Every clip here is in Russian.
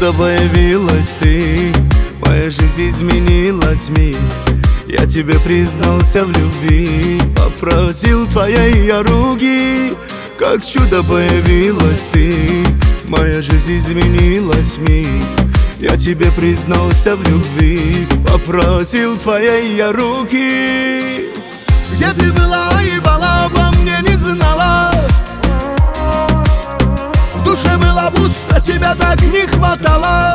чудо появилась ты, моя жизнь изменилась миг. Я тебе признался в любви, попросил твоей руки. Как чудо появилась ты, моя жизнь изменилась миг. Я тебе признался в любви, попросил твоей руки. Где ты была и была, обо мне не знала. В душе было пусто, тебя так не хватало.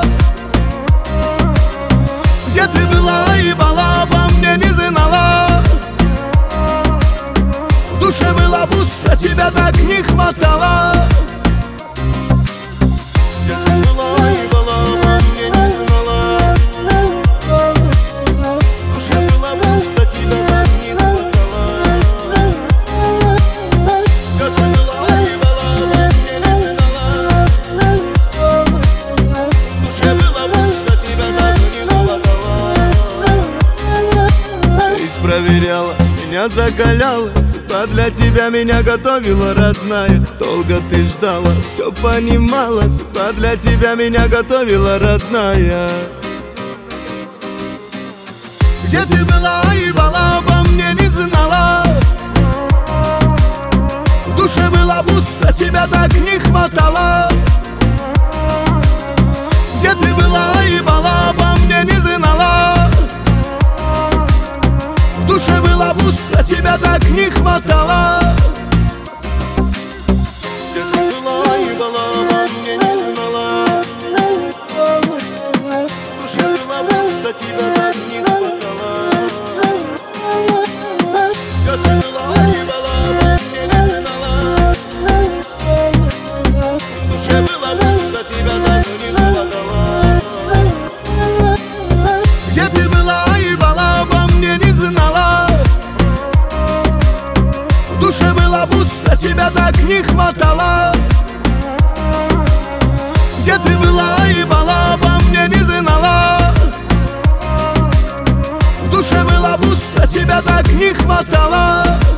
Где ты была и была, обо мне не знала. В душе было пусто, тебя так не хватало. Где ты была и была, обо мне не знала. В душе было пусто, тебя так не хватало. Где ты была и была, обо мне не знала. В душе было пусто, тебя так не хватало. Жизнь проверяла, меня закаляла, судьба для тебя меня готовила, родная. Долго ты ждала, все понимала, судьба для тебя меня готовила, родная. Где ты была и была, обо мне не знала. В душе было пусто, тебя так не хватало. Где ты была и была, обо мне не знала. В душе было пусто, тебя так не хватало. Где ты была и была, обо мне не знала. В душе было пусто, тебя так не хватало. Где ты была и была, обо мне не знала. В душе было пусто, тебя так не хватало. Где ты была и была, обо мне не знала. В душе было пусто, тебя так не хватало. Где ты была и была, обо мне не знала. В душе было пусто, тебя так не хватало.